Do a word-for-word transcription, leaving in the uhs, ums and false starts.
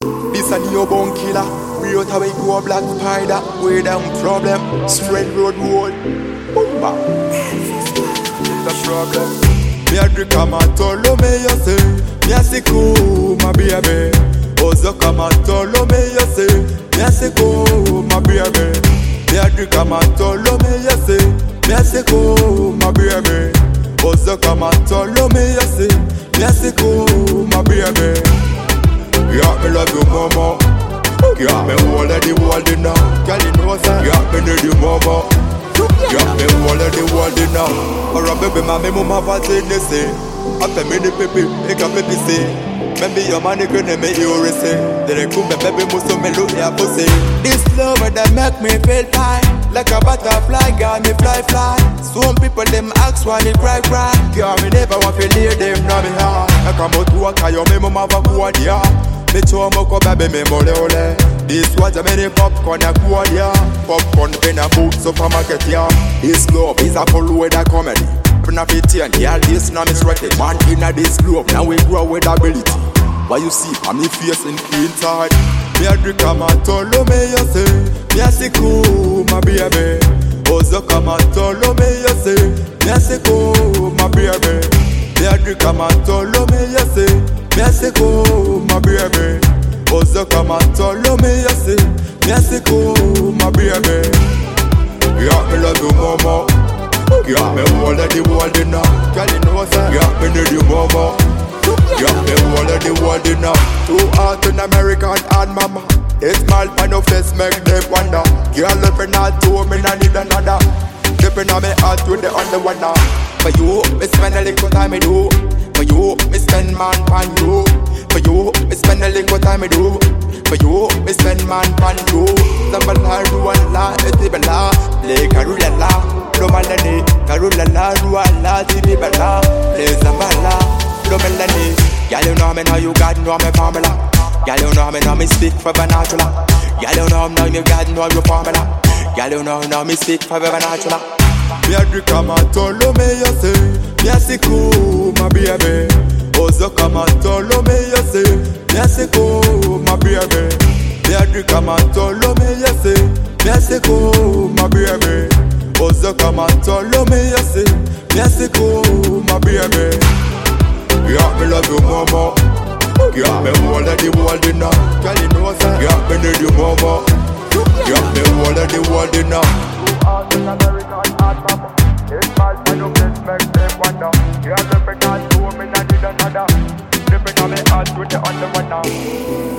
This a new bone killer. We out away go a black spider. Way down problem. Straight road roll. Boomba. It's a problem. Me a drink a matolo me you say. Me a sick oh my baby. Ozo come a tolo me you say. Me a sick oh my baby. Me a drink a matolo me you say. Me a sick oh my baby. Ozo come a tolo me you say. Me a sick oh my baby. Yeah, me love you mama. Yeah, me hold of the world now. Girl, you know that. Yeah, me need you mama. Yeah, me hold of the world now. Or a baby, my mama was in the sea. After me the baby, make a baby say. Maybe your money gonna make you receive. Then I come baby, must me look your pussy. This love that make me feel fine. Like a butterfly, got me fly fly. Some people them ask why they cry cry. Yeah, me never want to leave them now me heart. I come out to work, I your mama have a good yeah. Me show mo ko baby me mole ole. This was a many popcorn a good yeah. Popcorn in a boot supermarket yeah. This love is a full with a comedy. Open up it and yeah, this now me sweaty. Man in a this love, now we grow with ability. Why you see, I'm me face in inside. Me a drink a matolo me you say. Me a sick oh my baby. Ozo come a tolo me you say. Me a sick oh my baby. Me a drink a matolo me you say. Me a sick oh my baby. Ozo come a tolo me you say. Me a sick oh my baby. Yeah, me love you mama. Yeah, me hold of the world now. Girl, you know that. Yeah, me need you mama. Yeah, me hold of the world now. Too hard in American and mama. It's small pan of face make them wonder. Girl, if you're not two, me not need another. Dipping on me heart with the underwater. For you, me spend a little time me do. For you, me spend man pan you. For you, me spend a little time me do. For you, me spend man pan you. Zambala, ruala, etibala. Le karula la, lomalani. Karula la, ruala, tibibala. Le zambala, lomalani. Girl, you know me now, you got know me formula. Girl, you know me now, me speak for vernacular. Girl, you know me now, you got know your formula. Girl, you know now, me speak for vernacular. Me a drink a matolo me you say. Me a sick oh my baby. Ozo come a tolo me you say. Me a sick oh my baby. Me a drink a matolo me you say. Me a sick oh my baby. Ozo come a tolo me you say. Me a sick oh my baby. Yeah, me love you mama. Yeah, me hold of the world now. Girl, you know that. Yeah, me need you mama. Yeah, me hold of the world now. American art mama. It's my final place make them wonder. Yeah, the big art to me, I need another. Flipping on me heart with the underwater.